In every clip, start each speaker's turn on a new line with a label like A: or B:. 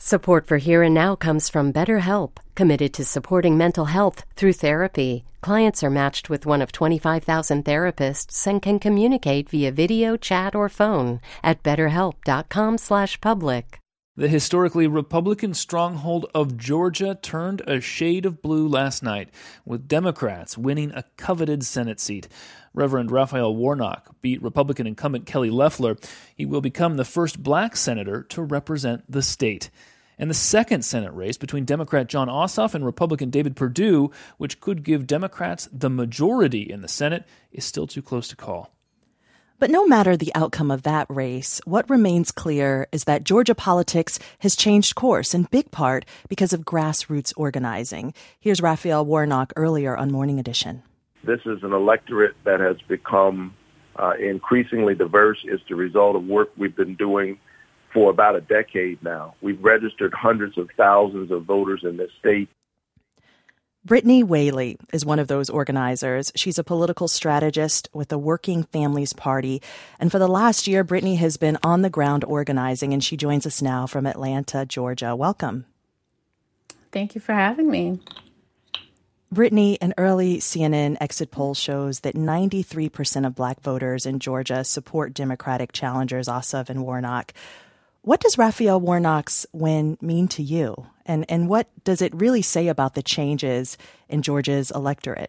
A: Support for Here and Now comes from BetterHelp, committed to supporting mental health through therapy. Clients are matched with one of 25,000 therapists and can communicate via video, chat, or phone at betterhelp.com/public.
B: The historically Republican stronghold of Georgia turned a shade of blue last night, with Democrats winning a coveted Senate seat. Reverend Raphael Warnock beat Republican incumbent Kelly Loeffler. He will become the first black senator to represent the state. And the second Senate race between Democrat Jon Ossoff and Republican David Perdue, which could give Democrats the majority in the Senate, is still too close to call.
C: But no matter the outcome of that race, what remains clear is that Georgia politics has changed course in big part because of grassroots organizing. Here's Raphael Warnock earlier on Morning Edition.
D: This is an electorate that has become increasingly diverse. It's the result of work we've been doing for about a decade now. We've registered hundreds of thousands of voters in this state.
C: Brittany Whaley is one of those organizers. She's a political strategist with the Working Families Party. And for the last year, Brittany has been on the ground organizing, and she joins us now from Atlanta, Georgia. Welcome.
E: Thank you for having me.
C: Brittany, an early CNN exit poll shows that 93% of black voters in Georgia support Democratic challengers Ossoff and Warnock. What does Raphael Warnock's win mean to you? And what does it really say about the changes in Georgia's electorate?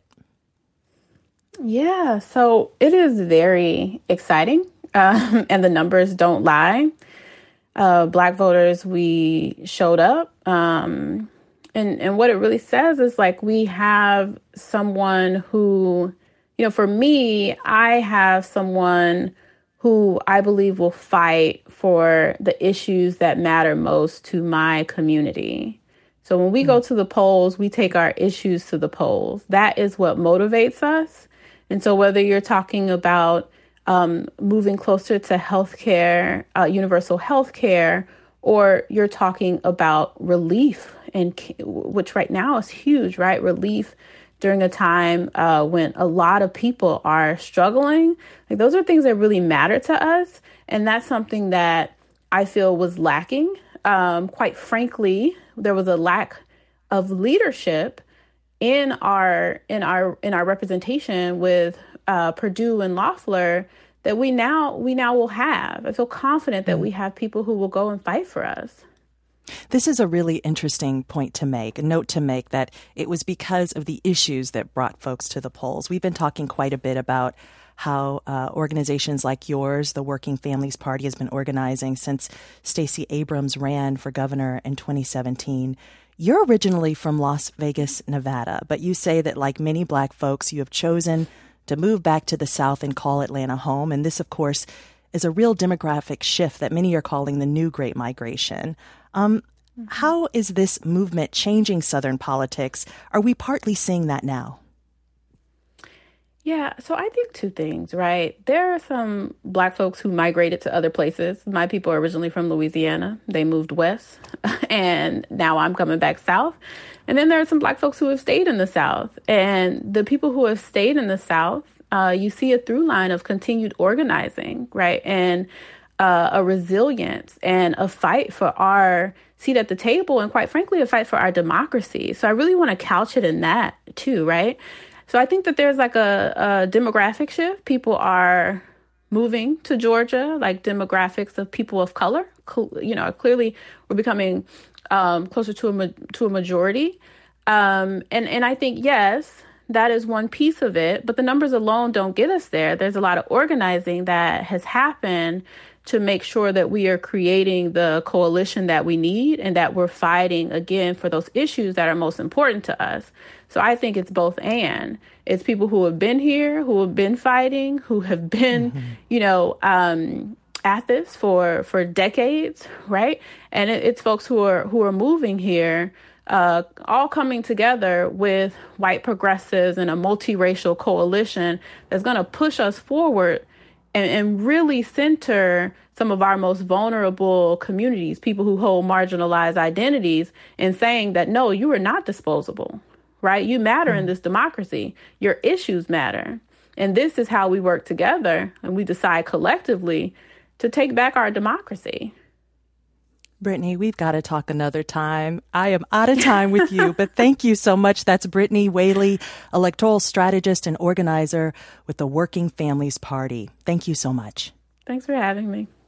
E: Yeah, so it is very exciting, and the numbers don't lie. Black voters, we showed up, and what it really says is like we have someone who, for me, I have someone who I believe will fight for the issues that matter most to my community. So when we go to the polls, we take our issues to the polls. That is what motivates us. And so whether you're talking about moving closer to healthcare, universal healthcare, or you're talking about relief, and which right now is huge, right? Relief during a time when a lot of people are struggling. Like those are things that really matter to us. And that's something that I feel was lacking. Quite frankly, there was a lack of leadership in our representation with Perdue and Loeffler that we now will have. I feel confident that we have people who will go and fight for us.
C: This is a really interesting point to make, a note to make, that it was because of the issues that brought folks to the polls. We've been talking quite a bit about how organizations like yours, the Working Families Party, has been organizing since Stacey Abrams ran for governor in 2017. You're originally from Las Vegas, Nevada, but you say that like many black folks, you have chosen to move back to the South and call Atlanta home. And this, of course, is a real demographic shift that many are calling the new Great Migration. How is this movement changing Southern politics? Are we partly seeing that now?
E: Yeah, so I think two things, right? There are some black folks who migrated to other places. My people are originally from Louisiana. They moved west, and now I'm coming back south. And then there are some black folks who have stayed in the South. And the people who have stayed in the South, you see a through line of continued organizing, right? And a resilience and a fight for our seat at the table, and quite frankly, a fight for our democracy. So I really want to couch it in that too, right? So I think that there's like a demographic shift. People are moving to Georgia, like demographics of people of color. Clearly we're becoming closer to a majority. And I think, yes, that is one piece of it, but the numbers alone don't get us there. There's a lot of organizing that has happened to make sure that we are creating the coalition that we need and that we're fighting, again, for those issues that are most important to us. So I think it's both and. It's people who have been here, who have been fighting, who have been, at this for decades, right? And it's folks who are moving here, all coming together with white progressives and a multiracial coalition that's going to push us forward and really center some of our most vulnerable communities, people who hold marginalized identities, and saying that, no, you are not disposable, right? You matter in this democracy. Your issues matter. And this is how we work together and we decide collectively to take back our democracy.
C: Brittany, we've got to talk another time. I am out of time with you, but thank you so much. That's Brittany Whaley, electoral strategist and organizer with the Working Families Party. Thank you so much.
E: Thanks for having me.